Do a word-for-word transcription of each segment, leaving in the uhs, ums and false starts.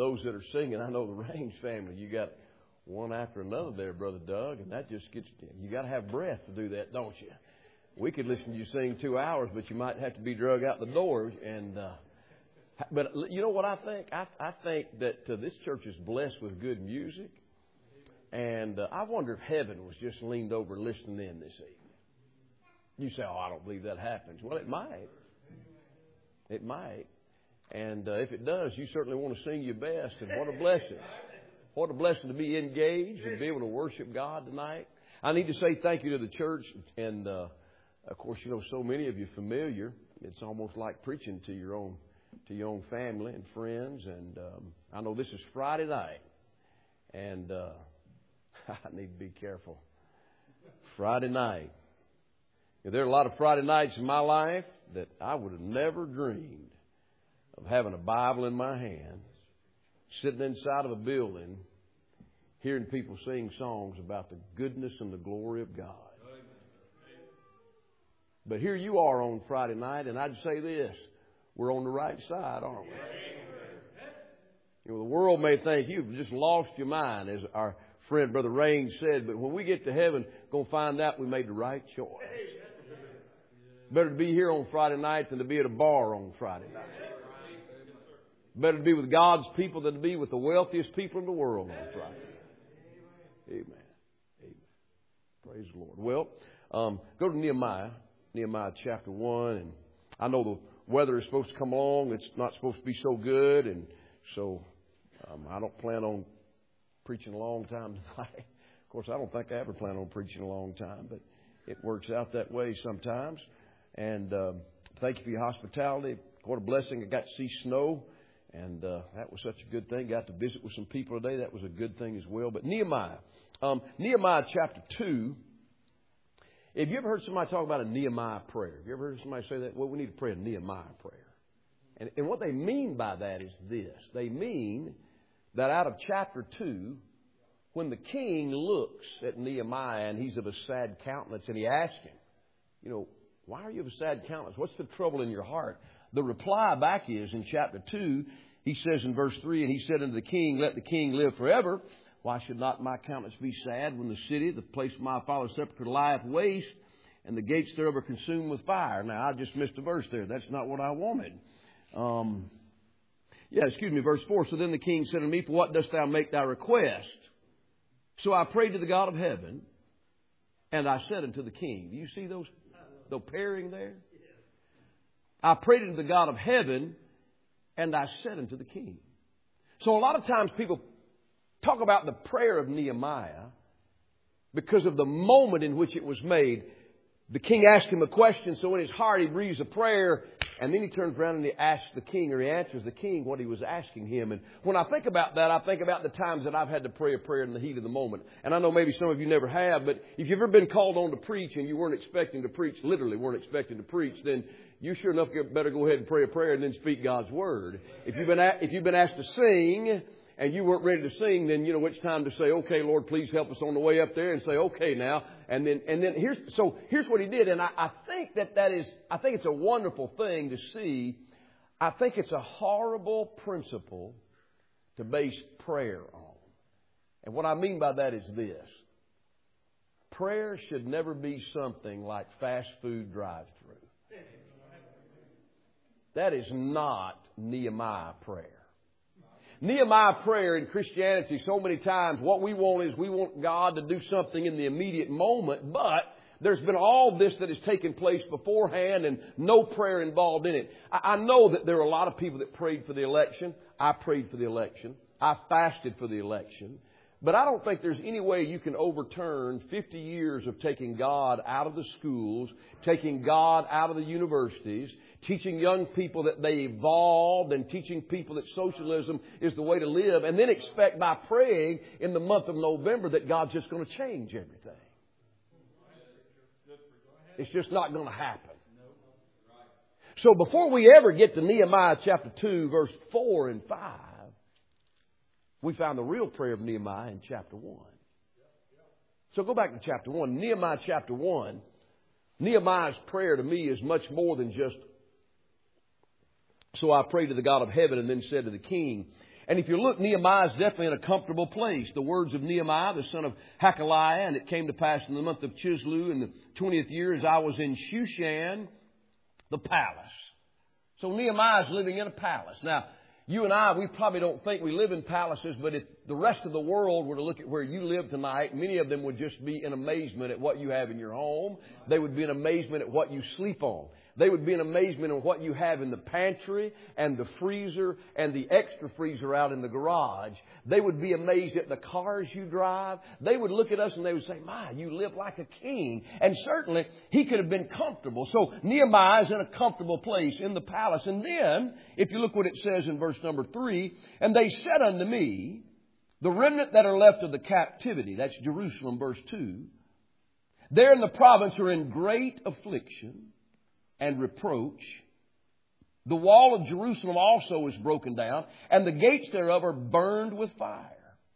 those that are singing, I know the Range family, you got one after another there, Brother Doug, and that just gets, you got to have breath to do that, don't you? We could listen to you sing two hours, but you might have to be drug out the door. And uh, but you know what I think? I, I think that uh, this church is blessed with good music. And uh, I wonder if heaven was just leaned over listening in this evening. You say, oh, I don't believe that happens. Well, it might. It might. And uh, if it does, you certainly want to sing your best. And what a blessing. What a blessing to be engaged and be able to worship God tonight. I need to say thank you to the church. And, uh, of course, you know, so many of you familiar. It's almost like preaching to your own to your own family and friends. And um, I know this is Friday night. And uh, I need to be careful. Friday night. There are a lot of Friday nights in my life that I would have never dreamed of having a Bible in my hand, sitting inside of a building, hearing people sing songs about the goodness and the glory of God. But here you are on Friday night, and I'd say this, we're on the right side, aren't we? You know, the world may think you've just lost your mind, as our friend Brother Rain said, but when we get to heaven, we're going to find out we made the right choice. Better to be here on Friday night than to be at a bar on Friday night. Better to be with God's people than to be with the wealthiest people in the world on Friday night. Amen. Amen. Praise the Lord. Well, um, go to Nehemiah, Nehemiah chapter one. And I know the weather is supposed to come along. It's not supposed to be so good. And so um, I don't plan on preaching a long time tonight. Of course, I don't think I ever plan on preaching a long time, but it works out that way sometimes. And um, thank you for your hospitality. What a blessing. I got to see snow, and uh, that was such a good thing. Got to visit with some people today. That was a good thing as well. But Nehemiah, um, Nehemiah chapter two. Have you ever heard somebody talk about a Nehemiah prayer? Have you ever heard somebody say that? Well, we need to pray a Nehemiah prayer. And, and what they mean by that is this. They mean that out of chapter two, when the king looks at Nehemiah and he's of a sad countenance, and he asks him, you know, why are you of a sad countenance? What's the trouble in your heart? The reply back is in chapter two, he says in verse three, and he said unto the king, let the king live forever. Why should not my countenance be sad when the city, the place of my father's sepulchre, lieth waste, and the gates thereof are consumed with fire? Now, I just missed a verse there. That's not what I wanted. Um, yeah, excuse me, verse four. So then the king said unto me, for what dost thou make thy request? So I prayed to the God of heaven, and I said unto the king. Do you see those, those pairing there? I prayed unto the God of heaven, and I said unto the king. So a lot of times people talk about the prayer of Nehemiah because of the moment in which it was made. The king asked him a question, so in his heart he breathes a prayer, and then he turns around and he asks the king, or he answers the king what he was asking him. And when I think about that, I think about the times that I've had to pray a prayer in the heat of the moment. And I know maybe some of you never have, but if you've ever been called on to preach and you weren't expecting to preach, literally weren't expecting to preach, then you sure enough better go ahead and pray a prayer and then speak God's word. If you've been a- if you've been asked to sing and you weren't ready to sing, then you know it's time to say, okay, Lord, please help us on the way up there, and say, okay now. And then, and then here's, so here's what he did. And I, I think that that is, I think it's a wonderful thing to see. I think it's a horrible principle to base prayer on. And what I mean by that is this. Prayer should never be something like fast food drive-through. That is not Nehemiah prayer. Nehemiah prayer in Christianity, so many times what we want is we want God to do something in the immediate moment, but there's been all this that has taken place beforehand and no prayer involved in it. I know that there are a lot of people that prayed for the election. I prayed for the election. I fasted for the election. But I don't think there's any way you can overturn fifty years of taking God out of the schools, taking God out of the universities, teaching young people that they evolved, and teaching people that socialism is the way to live, and then expect by praying in the month of November that God's just going to change everything. It's just not going to happen. So before we ever get to Nehemiah chapter two, verse four and five, we found the real prayer of Nehemiah in chapter one. So go back to chapter one. Nehemiah chapter one. Nehemiah's prayer to me is much more than just, so I prayed to the God of heaven and then said to the king. And if you look, Nehemiah is definitely in a comfortable place. The words of Nehemiah, the son of Hakaliah, and it came to pass in the month of Chislew in the twentieth year as I was in Shushan, the palace. So Nehemiah is living in a palace. Now, you and I, we probably don't think we live in palaces, but if the rest of the world were to look at where you live tonight, many of them would just be in amazement at what you have in your home. They would be in amazement at what you sleep on. They would be in amazement at what you have in the pantry and the freezer and the extra freezer out in the garage. They would be amazed at the cars you drive. They would look at us and they would say, my, you live like a king. And certainly he could have been comfortable. So Nehemiah is in a comfortable place in the palace. And then, if you look what it says in verse number three, and they said unto me, the remnant that are left of the captivity, that's Jerusalem, verse two, there in the province are in great affliction and reproach. The wall of Jerusalem also is broken down, and the gates thereof are burned with fire.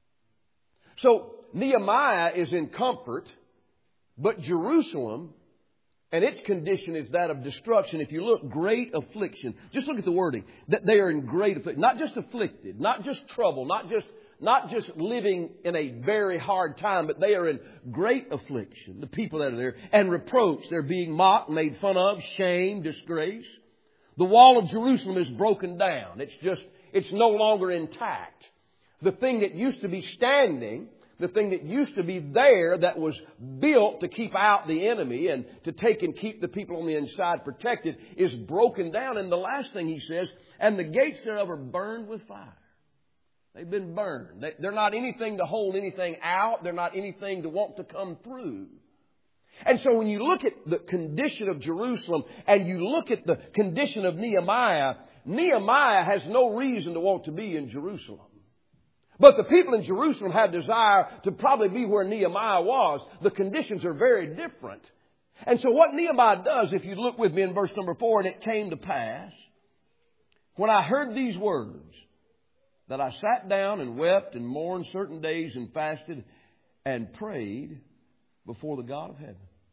So Nehemiah is in comfort, but Jerusalem and its condition is that of destruction. If you look, great affliction. Just look at the wording. That they are in great affliction. Not just afflicted, not just trouble, not just Not just living in a very hard time, but they are in great affliction, the people that are there, and reproach. They're being mocked, made fun of, shamed, disgraced. The wall of Jerusalem is broken down. It's just, it's no longer intact. The thing that used to be standing, the thing that used to be there that was built to keep out the enemy and to take and keep the people on the inside protected is broken down. And the last thing he says, and the gates thereof are burned with fire. They've been burned. They're not anything to hold anything out. They're not anything to want to come through. And so when you look at the condition of Jerusalem and you look at the condition of Nehemiah, Nehemiah has no reason to want to be in Jerusalem. But the people in Jerusalem had desire to probably be where Nehemiah was. The conditions are very different. And so what Nehemiah does, if you look with me in verse number four, and it came to pass, when I heard these words, that I sat down and wept and mourned certain days and fasted and prayed before the God of heaven.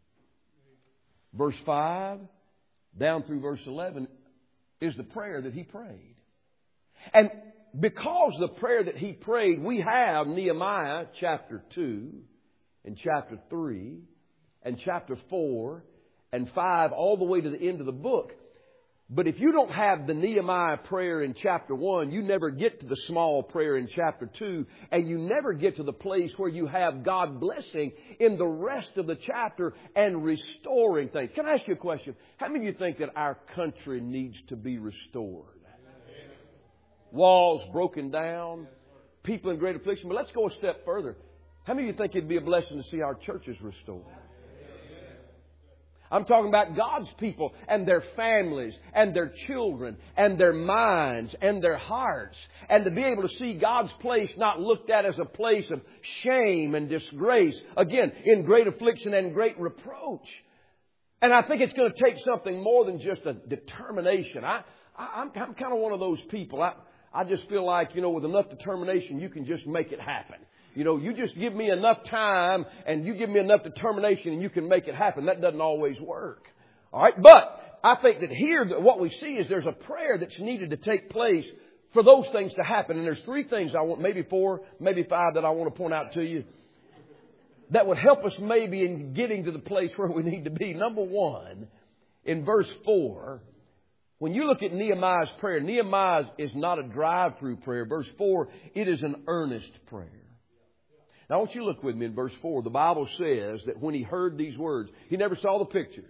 Verse five down through verse eleven is the prayer that he prayed. And because the prayer that he prayed, we have Nehemiah chapter two and chapter three and chapter four and five all the way to the end of the book. But if you don't have the Nehemiah prayer in chapter one, you never get to the small prayer in chapter two, and you never get to the place where you have God blessing in the rest of the chapter and restoring things. Can I ask you a question? How many of you think that our country needs to be restored? Walls broken down, people in great affliction. But let's go a step further. How many of you think it'd be a blessing to see our churches restored? I'm talking about God's people and their families and their children and their minds and their hearts. And to be able to see God's place not looked at as a place of shame and disgrace. Again, in great affliction and great reproach. And I think it's going to take something more than just a determination. I, I, I'm, I'm kind of one of those people. I, I just feel like, you know, with enough determination, you can just make it happen. You know, you just give me enough time and you give me enough determination and you can make it happen. That doesn't always work. All right. But I think that here what we see is there's a prayer that's needed to take place for those things to happen. And there's three things I want, maybe four, maybe five that I want to point out to you that would help us maybe in getting to the place where we need to be. Number one, in verse four, when you look at Nehemiah's prayer, Nehemiah is not a drive-through prayer. Verse four, it is an earnest prayer. Now, I want you to look with me in verse four. The Bible says that when he heard these words, he never saw the pictures.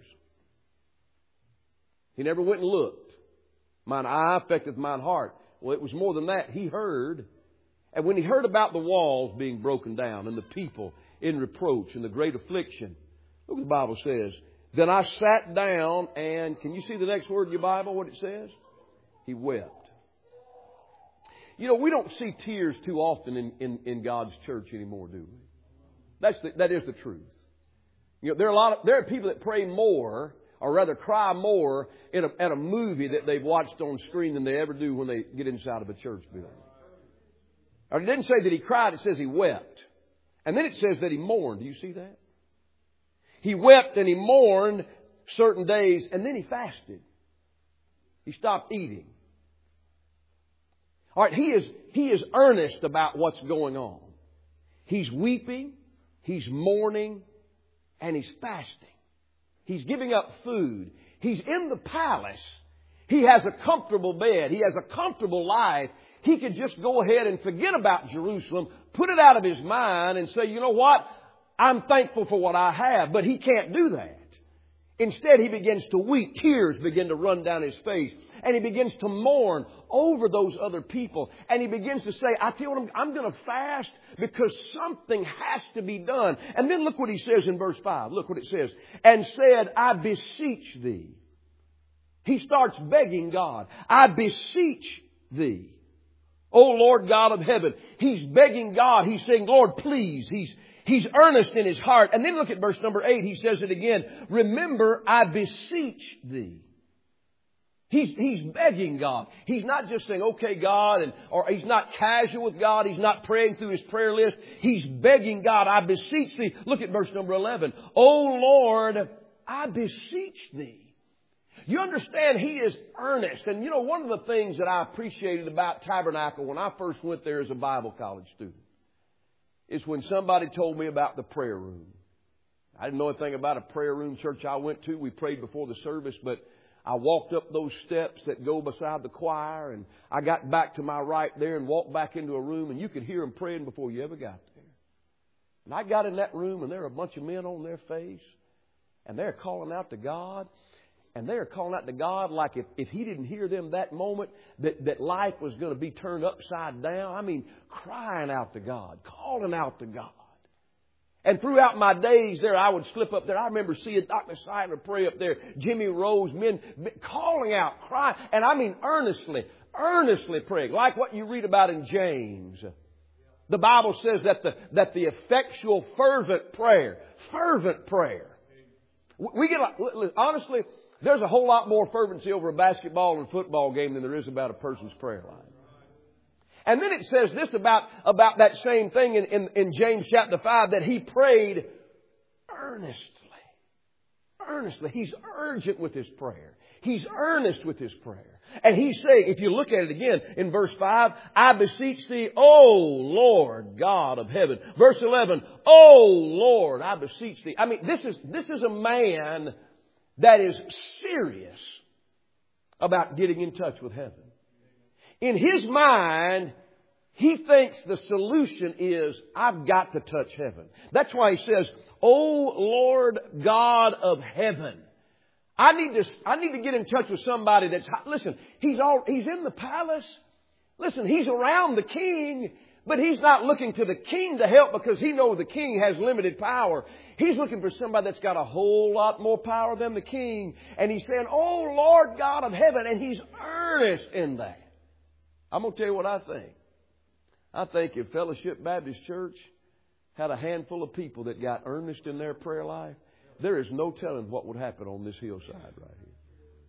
He never went and looked. Mine eye affecteth mine heart. Well, it was more than that. He heard. And when he heard about the walls being broken down and the people in reproach and the great affliction, look what the Bible says. Then I sat down and, can you see the next word in your Bible, what it says? He wept. You know, we don't see tears too often in, in, in God's church anymore, do we? That's the, that is the truth. You know, there are a lot of, there are people that pray more, or rather cry more in a, at a movie that they've watched on screen than they ever do when they get inside of a church building. Or it didn't say that he cried, it says he wept. And then it says that he mourned. Do you see that? He wept and he mourned certain days, and then he fasted. He stopped eating. All right, he is, he is earnest about what's going on. He's weeping, he's mourning, and he's fasting. He's giving up food. He's in the palace. He has a comfortable bed. He has a comfortable life. He could just go ahead and forget about Jerusalem, put it out of his mind and say, you know what? I'm thankful for what I have. But he can't do that. Instead, he begins to weep. Tears begin to run down his face. And he begins to mourn over those other people. And he begins to say, I tell you what, I'm, I'm going to fast because something has to be done. And then look what he says in verse five. Look what it says. And said, I beseech thee. He starts begging God. I beseech thee. O Lord God of heaven. He's begging God. He's saying, Lord, please. He's He's earnest in his heart. And then look at verse number eight. He says it again. Remember, I beseech thee. He's, he's begging God. He's not just saying, okay, God, and, or he's not casual with God. He's not praying through his prayer list. He's begging God, I beseech thee. Look at verse number eleven. O Lord, I beseech thee. You understand, he is earnest. And you know, one of the things that I appreciated about Tabernacle when I first went there as a Bible college student is when somebody told me about the prayer room. I didn't know anything about a prayer room church I went to. We prayed before the service, but I walked up those steps that go beside the choir, and I got back to my right there and walked back into a room, and you could hear them praying before you ever got there. And I got in that room, and there were a bunch of men on their face, and they're calling out to God. And they're calling out to God like if, if He didn't hear them that moment, that, that life was going to be turned upside down. I mean, crying out to God, calling out to God. And throughout my days there, I would slip up there. I remember seeing Doctor Seidler pray up there, Jimmy Rose, men calling out, crying. And I mean earnestly, earnestly praying, like what you read about in James. The Bible says that the, that the effectual, fervent prayer, fervent prayer. We get, honestly, there's a whole lot more fervency over a basketball and football game than there is about a person's prayer life. And then it says this about, about that same thing in, in, in James chapter five, that he prayed earnestly. Earnestly. He's urgent with his prayer. He's earnest with his prayer. And he's saying, if you look at it again in verse five, I beseech thee, O Lord God of heaven. Verse eleven, O Lord, I beseech thee. I mean, this is, this is a man that is serious about getting in touch with heaven. In his mind, he thinks the solution is, I've got to touch heaven. That's why he says, O Lord God of heaven. I need to, I need to get in touch with somebody that's, listen, he's all, he's in the palace. Listen, he's around the king, but he's not looking to the king to help because he knows the king has limited power. He's looking for somebody that's got a whole lot more power than the king. And he's saying, Oh, Lord God of heaven. And he's earnest in that. I'm going to tell you what I think. I think if Fellowship Baptist Church had a handful of people that got earnest in their prayer life, there is no telling what would happen on this hillside right here.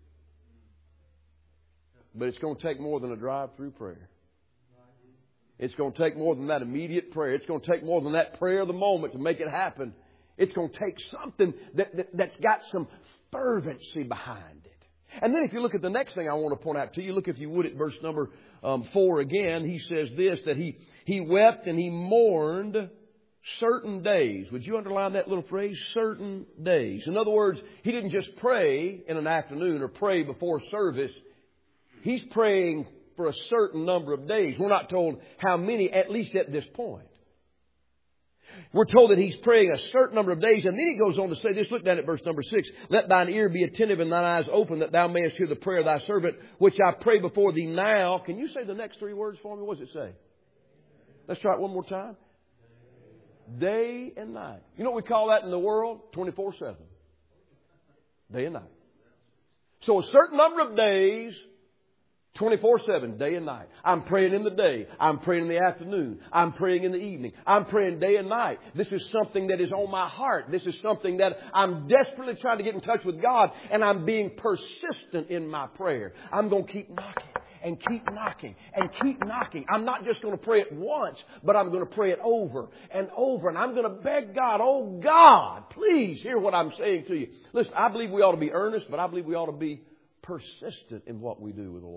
But it's going to take more than a drive-through prayer. It's going to take more than that immediate prayer. It's going to take more than that prayer of the moment to make it happen. It's going to take something that, that, that's got some fervency behind it. And then if you look at the next thing I want to point out to you, look if you would at verse number um, four again. He says this, that he, he wept and he mourned certain days. Would you underline that little phrase? Certain days. In other words, he didn't just pray in an afternoon or pray before service. He's praying for a certain number of days. We're not told how many, at least at this point. We're told that he's praying a certain number of days. And then he goes on to say this. Look down at verse number six. Let thine ear be attentive and thine eyes open, that thou mayest hear the prayer of thy servant, which I pray before thee now. Can you say the next three words for me? What does it say? Let's try it one more time. Day and night. You know what we call that in the world? twenty-four seven. Day and night. So a certain number of days, twenty-four seven, day and night. I'm praying in the day. I'm praying in the afternoon. I'm praying in the evening. I'm praying day and night. This is something that is on my heart. This is something that I'm desperately trying to get in touch with God. And I'm being persistent in my prayer. I'm going to keep knocking and keep knocking and keep knocking. I'm not just going to pray it once, but I'm going to pray it over and over. And I'm going to beg God, oh God, please hear what I'm saying to you. Listen, I believe we ought to be earnest, but I believe we ought to be persistent in what we do with the Lord.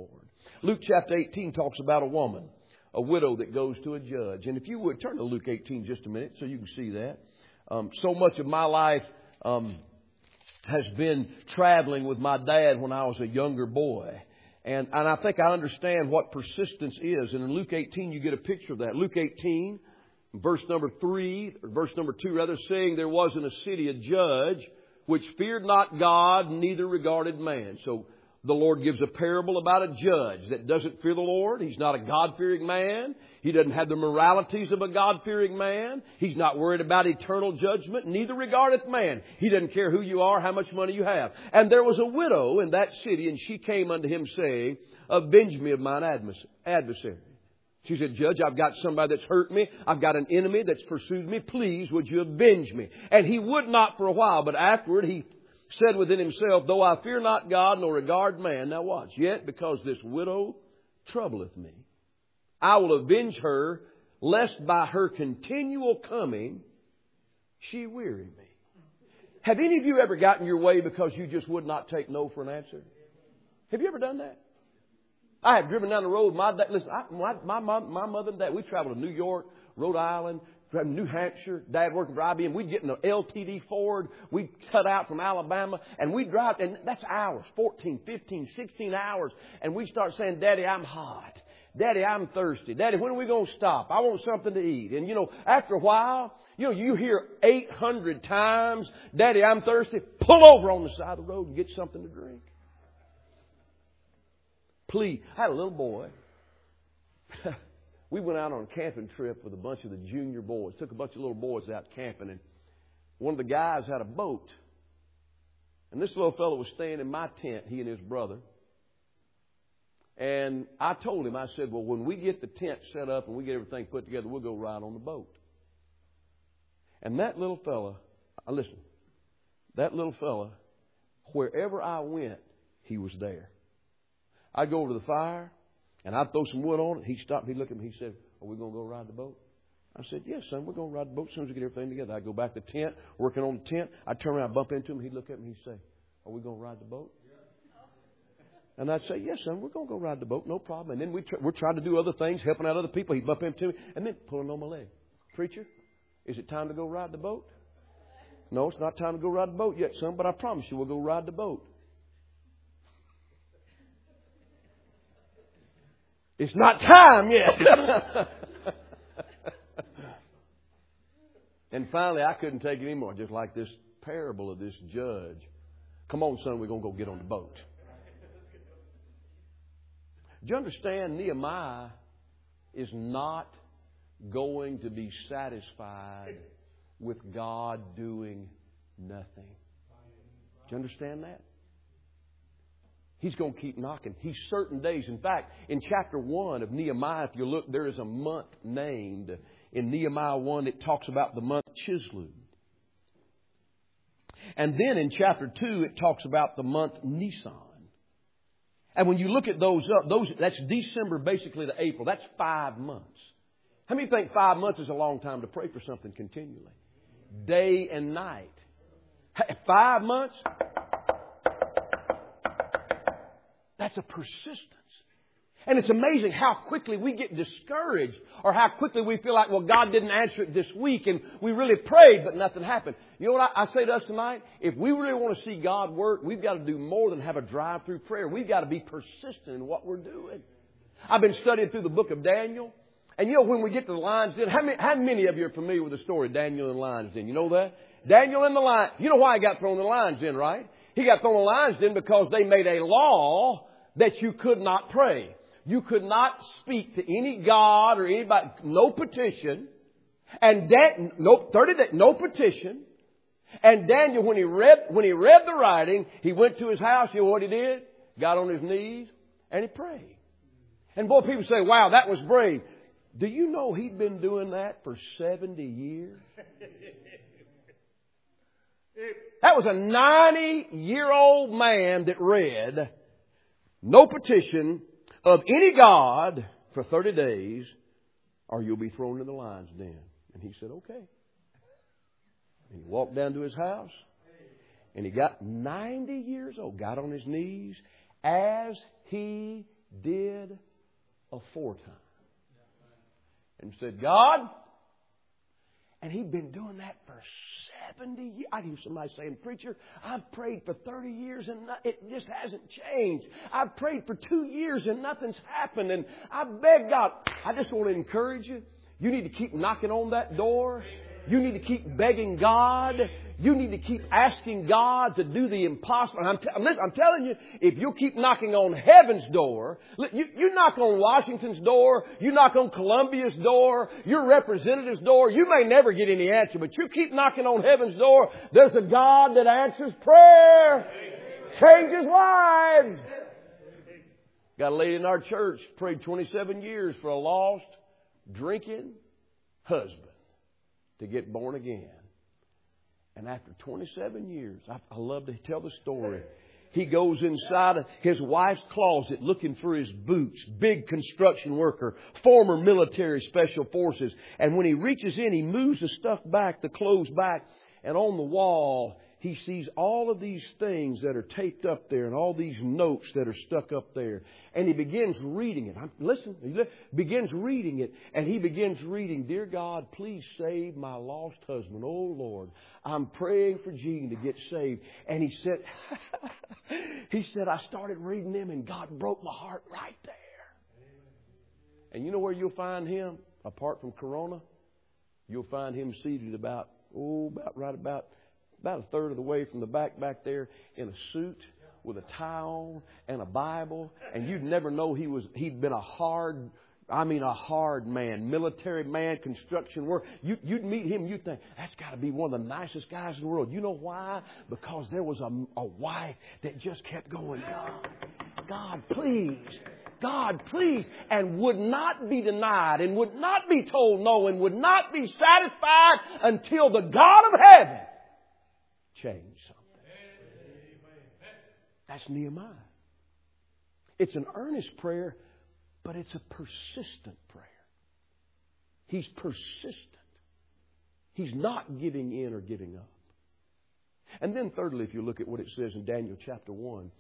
Luke chapter eighteen talks about a woman, a widow that goes to a judge. And if you would, turn to Luke eighteen just a minute so you can see that. Um, so much of my life um, has been traveling with my dad when I was a younger boy. And, and I think I understand what persistence is. And in Luke eighteen, you get a picture of that. Luke eighteen, verse number three, or verse number two rather, saying there was in a city a judge which feared not God, neither regarded man. So the Lord gives a parable about a judge that doesn't fear the Lord. He's not a God-fearing man. He doesn't have the moralities of a God-fearing man. He's not worried about eternal judgment. Neither regardeth man. He doesn't care who you are, how much money you have. And there was a widow in that city, and she came unto him saying, avenge me of mine adversary. She said, Judge, I've got somebody that's hurt me. I've got an enemy that's pursued me. Please, would you avenge me? And he would not for a while, but afterward he said within himself, though I fear not God nor regard man. Now watch. Yet because this widow troubleth me, I will avenge her, lest by her continual coming she weary me. Have any of you ever gotten your way because you just would not take no for an answer? Have you ever done that? I have driven down the road. My dad, listen, I, my, my, my, my mother and dad, we traveled to New York, Rhode Island, New Hampshire. Dad working for I B M. We'd get in an L T D Ford. We'd cut out from Alabama. And we'd drive, and that's hours, fourteen, fifteen, sixteen hours. And we'd start saying, Daddy, I'm hot. Daddy, I'm thirsty. Daddy, when are we going to stop? I want something to eat. And, you know, after a while, you know, you hear eight hundred times, Daddy, I'm thirsty. Pull over on the side of the road and get something to drink. Please. I had a little boy. We went out on a camping trip with a bunch of the junior boys. Took a bunch of little boys out camping. And one of the guys had a boat. And this little fellow was staying in my tent, he and his brother. And I told him, I said, well, when we get the tent set up and we get everything put together, we'll go ride on the boat. And that little fella, listen, that little fella, wherever I went, he was there. I'd go over to the fire, and I'd throw some wood on it. He'd stop, he'd look at me, he said, are we going to go ride the boat? I said, yes, son, we're going to ride the boat as soon as we get everything together. I'd go back to the tent, working on the tent. I'd turn around, I'd bump into him, he'd look at me, he'd say, are we going to ride the boat? And I'd say, yes, son, we're going to go ride the boat, no problem. And then we tr- we're trying to do other things, helping out other people. He'd bump into me, and then pulling on my leg. Preacher, is it time to go ride the boat? No, it's not time to go ride the boat yet, son, but I promise you we'll go ride the boat. It's not time yet. And finally, I couldn't take it anymore, just like this parable of this judge. Come on, son, we're going to go get on the boat. Do you understand? Nehemiah is not going to be satisfied with God doing nothing. Do you understand that? He's going to keep knocking. He's certain days. In fact, in chapter one of Nehemiah, if you look, there is a month named. In Nehemiah one, it talks about the month Chisleu. And then in chapter two, it talks about the month Nisan. And when you look at those up, those that's December basically to April. That's five months. How many think five months is a long time to pray for something continually? Day and night. Five months? That's a persistence. And it's amazing how quickly we get discouraged or how quickly we feel like, well, God didn't answer it this week and we really prayed, but nothing happened. You know what I, I say to us tonight? If we really want to see God work, we've got to do more than have a drive-through prayer. We've got to be persistent in what we're doing. I've been studying through the book of Daniel. And you know, when we get to the lion's den, how many, how many of you are familiar with the story of Daniel and the lion's den? You know that? Daniel and the lion. You know why he got thrown in the lion's den, right? He got thrown in the lion's den because they made a law that you could not pray. You could not speak to any God or anybody. No petition. And Dan, no, thirty days, no petition. And Daniel, when he read, when he read the writing, he went to his house. You know what he did? Got on his knees and he prayed. And boy, people say, wow, that was brave. Do you know he'd been doing that for seventy years? That was a ninety-year-old man that read, no petition of any God for thirty days, or you'll be thrown in the lion's den. And he said, okay. And he walked down to his house, and he got ninety years old, got on his knees, as he did aforetime. And said, God, and he'd been doing that for seventy years. I hear somebody saying, preacher, I've prayed for thirty years and it just hasn't changed. I've prayed for two years and nothing's happened. And I beg God, I just want to encourage you. You need to keep knocking on that door. You need to keep begging God. You need to keep asking God to do the impossible. I'm, t- listen, I'm telling you, if you keep knocking on heaven's door, you, you knock on Washington's door, you knock on Columbia's door, your representative's door, you may never get any answer, but you keep knocking on heaven's door, there's a God that answers prayer, changes lives. Got a lady in our church, prayed twenty-seven years for a lost, drinking husband to get born again. And after twenty-seven years, I, I love to tell the story. He goes inside of his wife's closet looking for his boots. Big construction worker, former military special forces. And when he reaches in, he moves the stuff back, the clothes back. And on the wall, he sees all of these things that are taped up there and all these notes that are stuck up there. And he begins reading it. Listen, he begins reading it. And he begins reading, Dear God, please save my lost husband. Oh, Lord, I'm praying for Gene to get saved. And he said, he said, I started reading them and God broke my heart right there. And you know where you'll find him, apart from Corona? You'll find him seated about, oh, about right about, about a third of the way from the back back there in a suit with a tie on and a Bible. And you'd never know he was, he'd been a hard, I mean a hard man, military man, construction worker. You, you'd meet him, you'd think, that's got to be one of the nicest guys in the world. You know why? Because there was a, a wife that just kept going, God, God, please. God, please, and would not be denied and would not be told no and would not be satisfied until the God of heaven changed something. That's Nehemiah. It's an earnest prayer, but it's a persistent prayer. He's persistent. He's not giving in or giving up. And then thirdly, if you look at what it says in Daniel chapter one,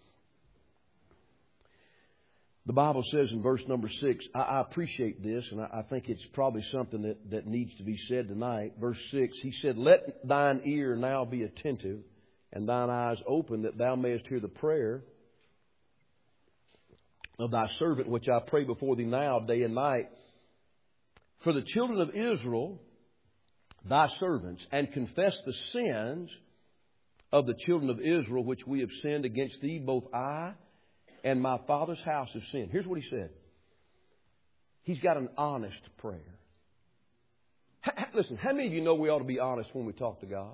the Bible says in verse number six, I, I appreciate this, and I, I think it's probably something that, that needs to be said tonight. Verse six, he said, Let thine ear now be attentive, and thine eyes open, that thou mayest hear the prayer of thy servant, which I pray before thee now, day and night, for the children of Israel, thy servants, and confess the sins of the children of Israel, which we have sinned against thee, both I and my father's house have sinned. Here's what he said. He's got an honest prayer. Listen, how many of you know we ought to be honest when we talk to God?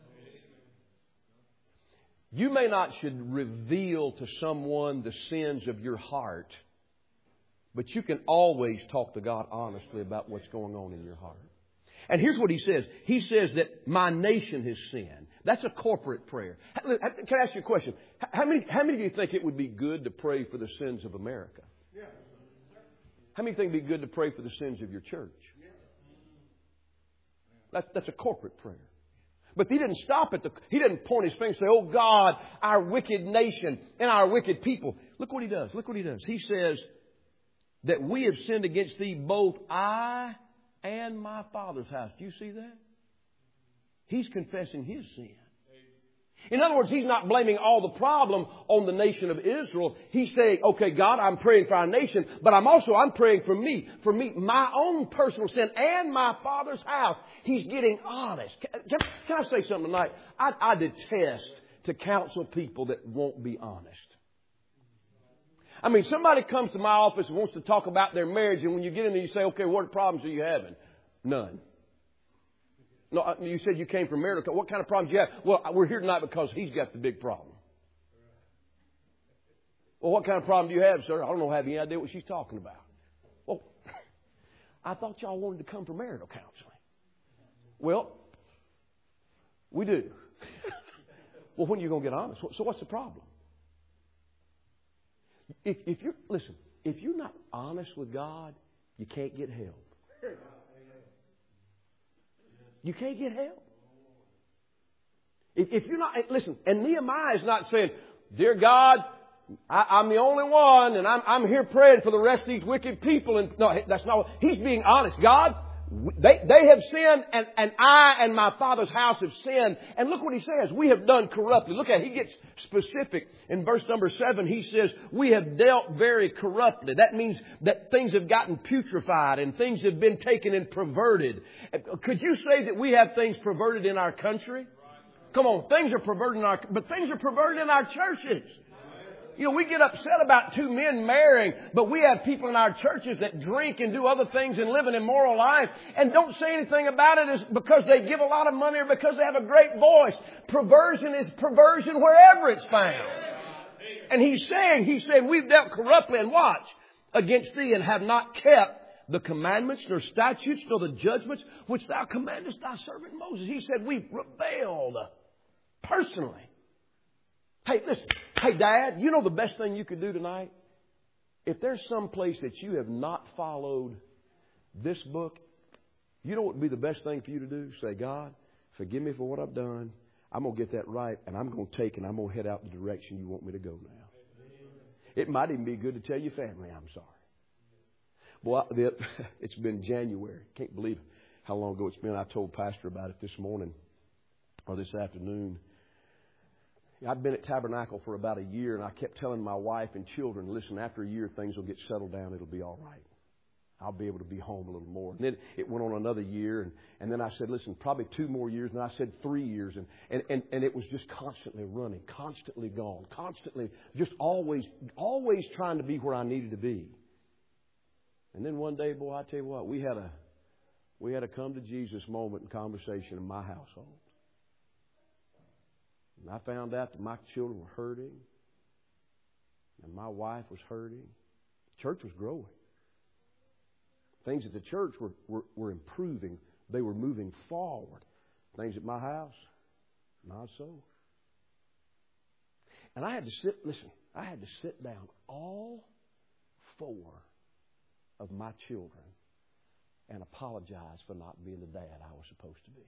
You may not should reveal to someone the sins of your heart, but you can always talk to God honestly about what's going on in your heart. And here's what he says. He says that my nation has sinned. That's a corporate prayer. Can I ask you a question? How many, how many of you think it would be good to pray for the sins of America? How many think it would be good to pray for the sins of your church? That, that's a corporate prayer. But he didn't stop at the, he didn't point his finger and say, oh God, our wicked nation and our wicked people. Look what he does. Look what he does. He says that we have sinned against thee, both I and my father's house. Do you see that? He's confessing his sin. In other words, he's not blaming all the problem on the nation of Israel. He's saying, okay, God, I'm praying for our nation, but I'm also, I'm praying for me, for me, my own personal sin and my father's house. He's getting honest. Can, can I say something tonight? I, I detest to counsel people that won't be honest. I mean, somebody comes to my office and wants to talk about their marriage, and when you get in there, you say, okay, what problems are you having? None. No, you said you came from marital. What kind of problems do you have? Well, we're here tonight because he's got the big problem. Well, what kind of problem do you have, sir? I don't know, have any idea what she's talking about. Well, I thought y'all wanted to come for marital counseling. Well, we do. Well, when are you going to get honest? So what's the problem? If, if you're, listen, if you're not honest with God, you can't get help. You can't get help. If, if you're not, listen, and Nehemiah is not saying, Dear God, I, I'm the only one, and I'm, I'm here praying for the rest of these wicked people. And no, that's not. He's being honest. God, they they have sinned, and and I and my Father's house have sinned. And look what he says: we have done corruptly. Look at it. He gets specific in verse number seven. He says we have dealt very corruptly. That means that things have gotten putrefied and things have been taken and perverted. Could you say that we have things perverted in our country? Come on, things are perverted in our, but things are perverted in our churches. You know, we get upset about two men marrying, but we have people in our churches that drink and do other things and live an immoral life and don't say anything about it is because they give a lot of money or because they have a great voice. Perversion is perversion wherever it's found. And he's saying, he's saying, we've dealt corruptly, and watch, against thee, and have not kept the commandments, nor statutes, nor the judgments which thou commandest thy servant Moses. He said, we've rebelled personally. Hey, listen. Hey, Dad, you know the best thing you could do tonight? If there's some place that you have not followed this book, you know what would be the best thing for you to do? Say, God, forgive me for what I've done. I'm going to get that right, and I'm going to take and I'm going to head out the direction you want me to go now. It might even be good to tell your family I'm sorry. Boy, it's been January. Can't believe how long ago it's been. I told Pastor about it this morning or this afternoon. I'd been at Tabernacle for about a year, and I kept telling my wife and children, listen, after a year, things will get settled down. It'll be all right. I'll be able to be home a little more. And then it went on another year, and, and then I said, listen, probably two more years, and I said three years. And, and, and, and it was just constantly running, constantly gone, constantly, just always, always trying to be where I needed to be. And then one day, boy, I tell you what, we had a, we had a come to Jesus moment in conversation in my household. And I found out that my children were hurting. And my wife was hurting. The church was growing. Things at the church were, were, were improving. They were moving forward. Things at my house, not so. And I had to sit, listen, I had to sit down all four of my children and apologize for not being the dad I was supposed to be.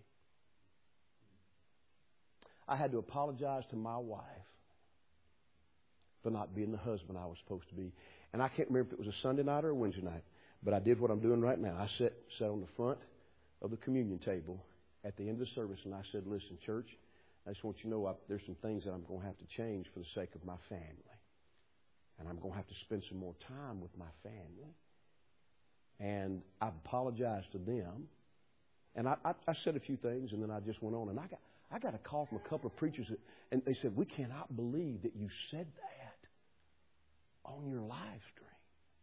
I had to apologize to my wife for not being the husband I was supposed to be. And I can't remember if it was a Sunday night or a Wednesday night, but I did what I'm doing right now. I sat, sat on the front of the communion table at the end of the service, and I said, listen, church, I just want you to know I, there's some things that I'm going to have to change for the sake of my family. And I'm going to have to spend some more time with my family. And I apologized to them. And I, I, I said a few things, and then I just went on. And I got I got a call from a couple of preachers, that, and they said, we cannot believe that you said that on your live stream.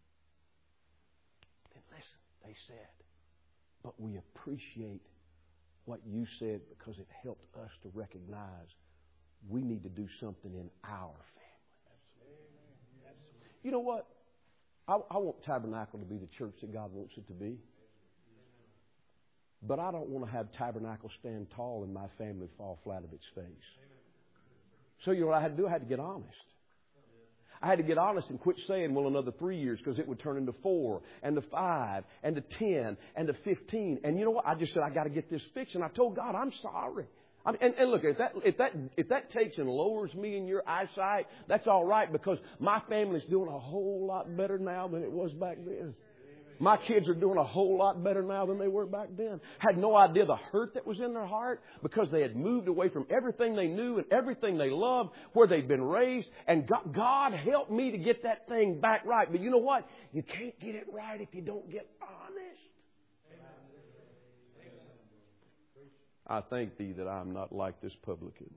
And listen, they said, but we appreciate what you said because it helped us to recognize we need to do something in our family. You know what? I, I want Tabernacle to be the church that God wants it to be. But I don't want to have Tabernacle stand tall and my family fall flat of its face. So you know what I had to do? I had to get honest. I had to get honest and quit saying, well, another three years because it would turn into four and to five and to ten and to fifteen. And you know what? I just said, I got to get this fixed. And I told God, I'm sorry. I mean, and, and look, if that, if that, if that takes and lowers me in your eyesight, that's all right because my family's doing a whole lot better now than it was back then. My kids are doing a whole lot better now than they were back then. Had no idea the hurt that was in their heart because they had moved away from everything they knew and everything they loved, where they'd been raised. And God, God helped me to get that thing back right. But you know what? You can't get it right if you don't get honest. I thank thee that I'm not like this publican.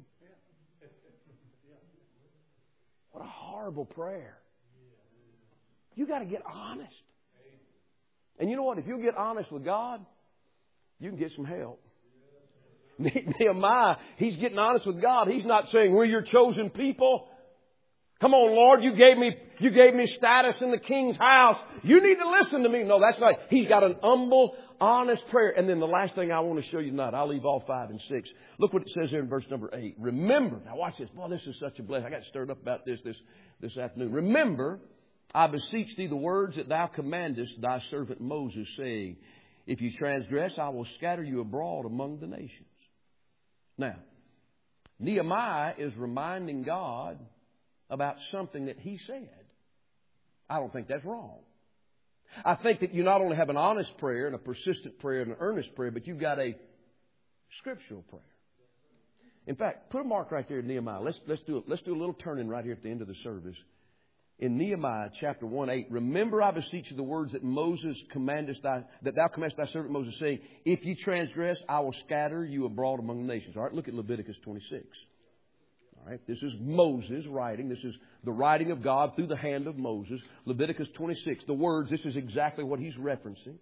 What a horrible prayer. You got to get honest. And you know what? If you get honest with God, you can get some help. Nehemiah, he's getting honest with God. He's not saying, we're your chosen people. Come on, Lord, you gave me, you gave me status in the king's house. You need to listen to me. No, that's not. He's got an humble, honest prayer. And then the last thing I want to show you tonight, I'll leave all five and six. Look what it says here in verse number eight. Remember. Now watch this. Boy, this is such a blessing. I got stirred up about this, this, this afternoon. Remember, I beseech thee the words that thou commandest thy servant Moses, saying, if you transgress, I will scatter you abroad among the nations. Now, Nehemiah is reminding God about something that he said. I don't think that's wrong. I think that you not only have an honest prayer and a persistent prayer and an earnest prayer, but you've got a scriptural prayer. In fact, put a mark right there in Nehemiah. Let's, let's, do, it. let's do a little turning right here at the end of the service. In Nehemiah chapter one eight, remember, I beseech you, the words that Moses commandest thy, that thou commandest thy servant Moses, saying, if you transgress, I will scatter you abroad among the nations. All right, look at Leviticus twenty-six. All right, this is Moses writing. This is the writing of God through the hand of Moses. Leviticus twenty-six. The words, this is exactly what he's referencing.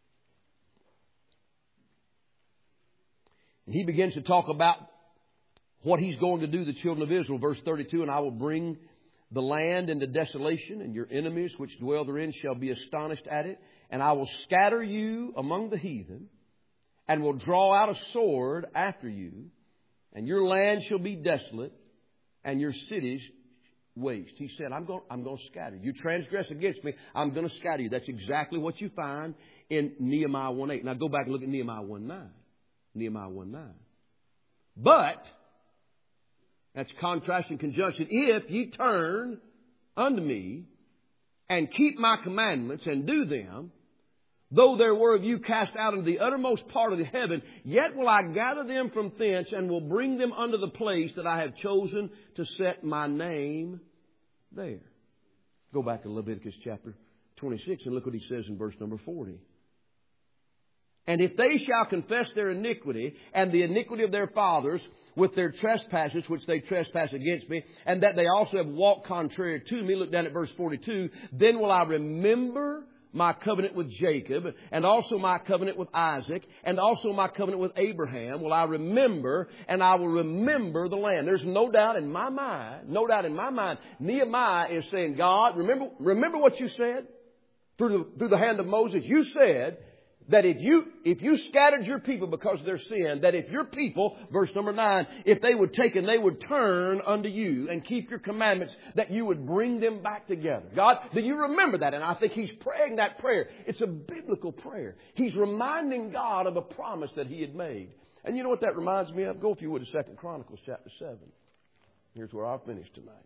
And he begins to talk about what he's going to do to the children of Israel. Verse thirty-two, and I will bring the land into desolation, and your enemies which dwell therein shall be astonished at it. And I will scatter you among the heathen, and will draw out a sword after you, and your land shall be desolate, and your cities waste. He said, I'm going, I'm going to scatter you. You transgress against me, I'm going to scatter you. That's exactly what you find in Nehemiah one eight. Now go back and look at Nehemiah one nine. Nehemiah one nine. But that's contrast and conjunction. If ye turn unto me and keep my commandments and do them, though there were of you cast out into the uttermost part of the heaven, yet will I gather them from thence and will bring them unto the place that I have chosen to set my name there. Go back to Leviticus chapter twenty-six and look what he says in verse number forty. And if they shall confess their iniquity and the iniquity of their fathers, with their trespasses, which they trespass against me, and that they also have walked contrary to me. Look down at verse forty-two. Then will I remember my covenant with Jacob, and also my covenant with Isaac, and also my covenant with Abraham. Will I remember, and I will remember the land. There's no doubt in my mind, no doubt in my mind, Nehemiah is saying, God, remember, remember what you said through the, through the hand of Moses. You said that if you, if you scattered your people because of their sin, that if your people, verse number nine, if they would take and they would turn unto you and keep your commandments, that you would bring them back together. God, do you remember that? And I think he's praying that prayer. It's a biblical prayer. He's reminding God of a promise that he had made. And you know what that reminds me of? Go, if you would, to Second Chronicles chapter seven. Here's where I'll finish tonight.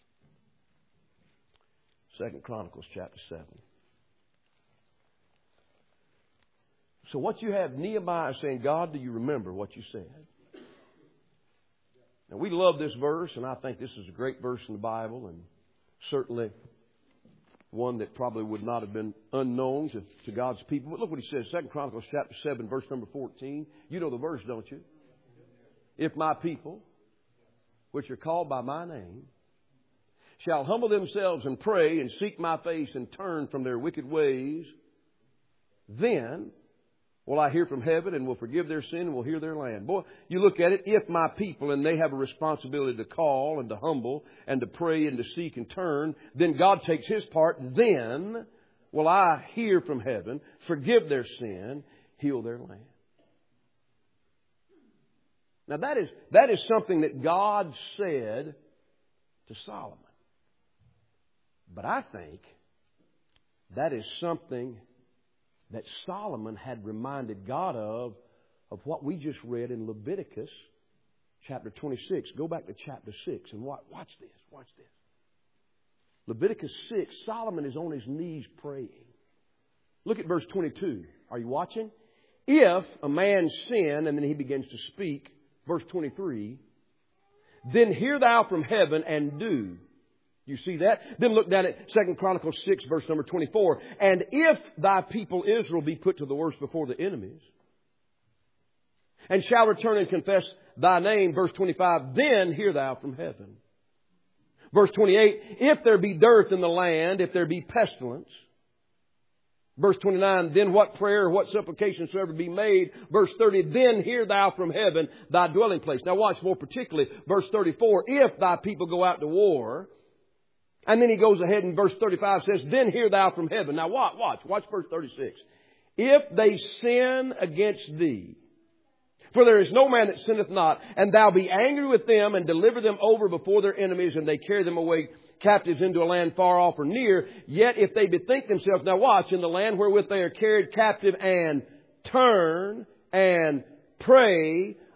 Second Chronicles chapter seven. So what you have Nehemiah saying, God, do you remember what you said? Now we love this verse, and I think this is a great verse in the Bible, and certainly one that probably would not have been unknown to, to God's people. But look what he says, Second Chronicles chapter seven, verse number fourteen. You know the verse, don't you? If my people, which are called by my name, shall humble themselves and pray and seek my face and turn from their wicked ways, then will I hear from heaven and will forgive their sin and will heal their land. Boy, you look at it, if my people, and they have a responsibility to call and to humble and to pray and to seek and turn, then God takes his part. Then will I hear from heaven, forgive their sin, heal their land. Now that is, that is something that God said to Solomon. But I think that is something that Solomon had reminded God of, of what we just read in Leviticus chapter twenty-six. Go back to chapter six and watch, watch this, watch this. Leviticus six, Solomon is on his knees praying. Look at verse twenty-two. Are you watching? If a man sin, and then he begins to speak, verse twenty-three, then hear thou from heaven and do. You see that? Then look down at Second Chronicles six, verse number twenty-four. And if thy people Israel be put to the worst before the enemies, and shall return and confess thy name, verse twenty-five, then hear thou from heaven. Verse twenty-eight, if there be dearth in the land, if there be pestilence. Verse twenty-nine, then what prayer or what supplication soever be made. Verse thirty, then hear thou from heaven thy dwelling place. Now watch more particularly, verse thirty-four, if thy people go out to war. And then he goes ahead in verse thirty-five says, then hear thou from heaven. Now watch, watch, watch verse thirty-six. If they sin against thee, for there is no man that sinneth not, and thou be angry with them and deliver them over before their enemies, and they carry them away captives into a land far off or near, yet if they bethink themselves, now watch, in the land wherewith they are carried captive, and turn and pray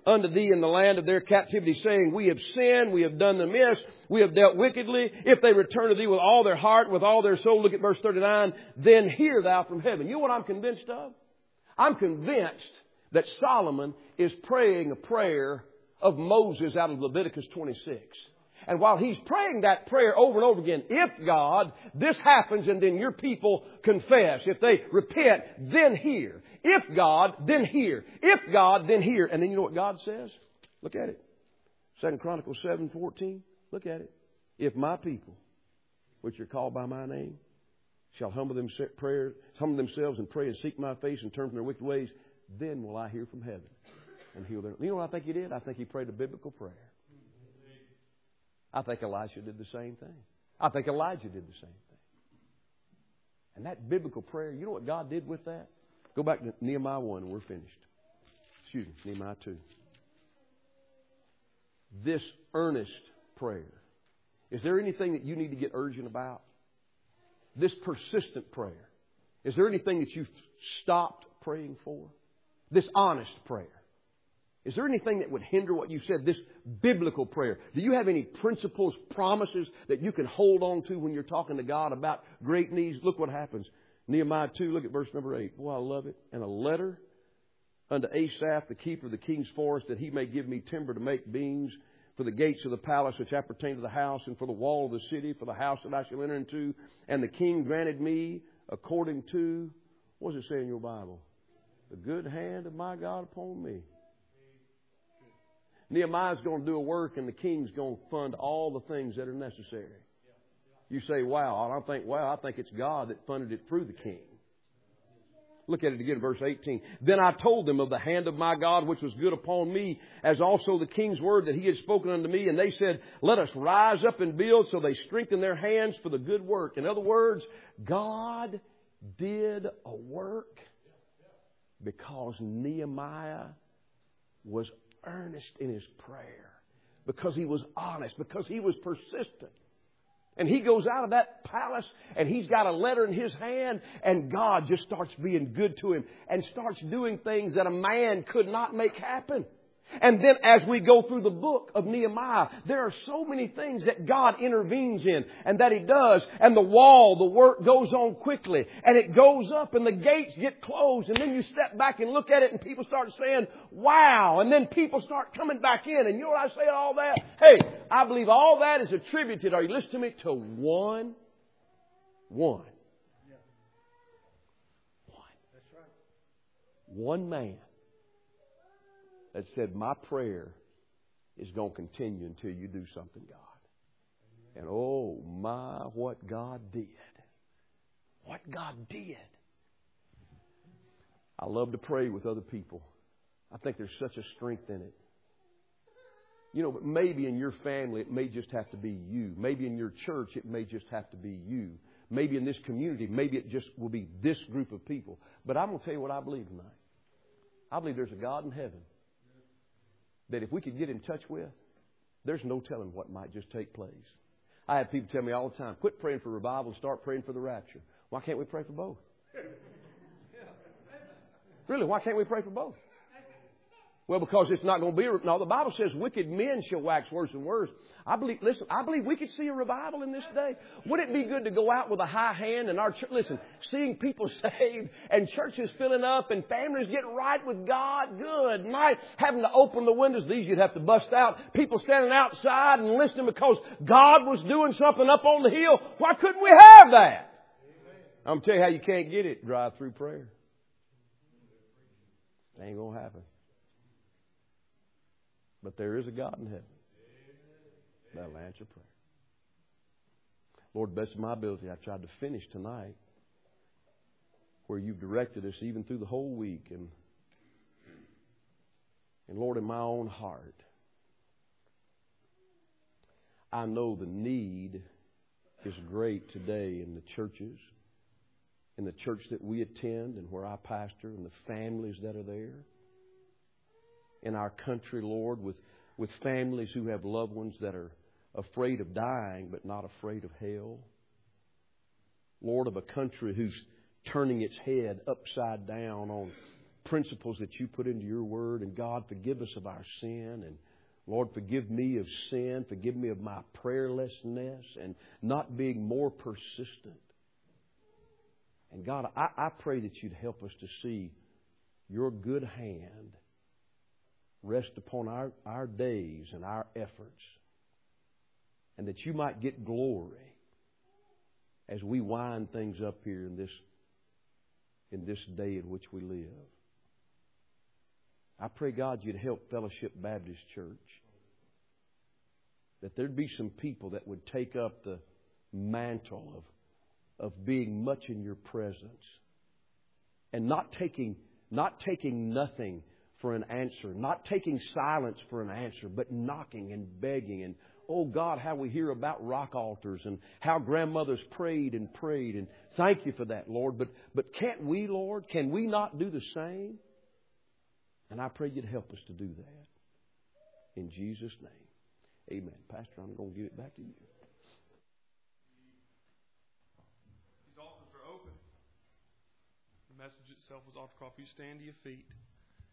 unto thee in the land of their captivity, saying, we have sinned, we have done amiss, we have dealt wickedly. If they return to thee with all their heart, with all their soul, look at verse thirty-nine, then hear thou from heaven. You know what I'm convinced of? I'm convinced that Solomon is praying a prayer of Moses out of Leviticus twenty-six. And while he's praying that prayer over and over again, if God, this happens and then your people confess. If they repent, then hear. If God, then hear. If God, then hear. And then you know what God says? Look at it. Second Chronicles seven fourteen. Look at it. If my people, which are called by my name, shall humble, them prayer, humble themselves and pray and seek my face and turn from their wicked ways, then will I hear from heaven and heal their... You know what I think he did? I think he prayed a biblical prayer. I think Elisha did the same thing. I think Elijah did the same thing. And that biblical prayer, you know what God did with that? Go back to Nehemiah one and we're finished. Excuse me, Nehemiah two. This earnest prayer. Is there anything that you need to get urgent about? This persistent prayer. Is there anything that you've stopped praying for? This honest prayer. Is there anything that would hinder what you said? This biblical prayer. Do you have any principles, promises that you can hold on to when you're talking to God about great needs? Look what happens. Nehemiah two, look at verse number eight. Boy, I love it. And a letter unto Asaph, the keeper of the king's forest, that he may give me timber to make beams for the gates of the palace which appertain to the house, and for the wall of the city, for the house that I shall enter into. And the king granted me according to, what does it say in your Bible? The good hand of my God upon me. Nehemiah's going to do a work and the king's going to fund all the things that are necessary. You say, wow. I don't think, wow, I think it's God that funded it through the king. Look at it again, verse eighteen. Then I told them of the hand of my God which was good upon me, as also the king's word that he had spoken unto me. And they said, let us rise up and build. So they strengthened their hands for the good work. In other words, God did a work because Nehemiah was earnest in his prayer, because he was honest, because he was persistent. And he goes out of that palace and he's got a letter in his hand, and God just starts being good to him and starts doing things that a man could not make happen. And then as we go through the book of Nehemiah, there are so many things that God intervenes in and that He does. And the wall, the work goes on quickly. And it goes up and the gates get closed. And then you step back and look at it and people start saying, wow. And then people start coming back in. And you know what I say to all that? Hey, I believe all that is attributed, are you listening to me, to one, one. One. That's right. One man that said, my prayer is going to continue until you do something, God. And oh my, what God did. What God did. I love to pray with other people. I think there's such a strength in it. You know, but maybe in your family it may just have to be you. Maybe in your church it may just have to be you. Maybe in this community, maybe it just will be this group of people. But I'm going to tell you what I believe tonight. I believe there's a God in heaven that if we could get in touch with, there's no telling what might just take place. I have people tell me all the time, quit praying for revival and start praying for the rapture. Why can't we pray for both? Really, why can't we pray for both? Well, because it's not going to be... No, the Bible says wicked men shall wax worse and worse. I believe, listen, I believe we could see a revival in this day. Wouldn't it be good to go out with a high hand and our church, listen, seeing people saved and churches filling up and families getting right with God? Good. Night having to open the windows. These you'd have to bust out. People standing outside and listening because God was doing something up on the hill. Why couldn't we have that? I'm telling you how you can't get it. Drive through prayer. It ain't going to happen. But there is a God in heaven that'll answer prayer. Lord, best of my ability, I tried to finish tonight where you've directed us even through the whole week. And, and Lord, in my own heart, I know the need is great today in the churches, in the church that we attend and where I pastor, and the families that are there. In our country, Lord, with, with families who have loved ones that are afraid of dying but not afraid of hell. Lord, of a country who's turning its head upside down on principles that you put into your word. And God, forgive us of our sin. And Lord, forgive me of sin. Forgive me of my prayerlessness and not being more persistent. And God, I, I pray that you'd help us to see your good hand rest upon our, our days and our efforts. And that you might get glory as we wind things up here in this, in this day in which we live. I pray, God, you'd help Fellowship Baptist Church. That there'd be some people that would take up the mantle of, of being much in your presence. And not taking, not taking nothing for an answer. Not taking silence for an answer, but knocking and begging. And, oh God, how we hear about rock altars and how grandmothers prayed and prayed. And thank you for that, Lord. But, but can't we, Lord, can we not do the same? And I pray you'd help us to do that. In Jesus' name. Amen. Pastor, I'm going to give it back to you. These altars are open. The message itself was offered off. You stand to your feet.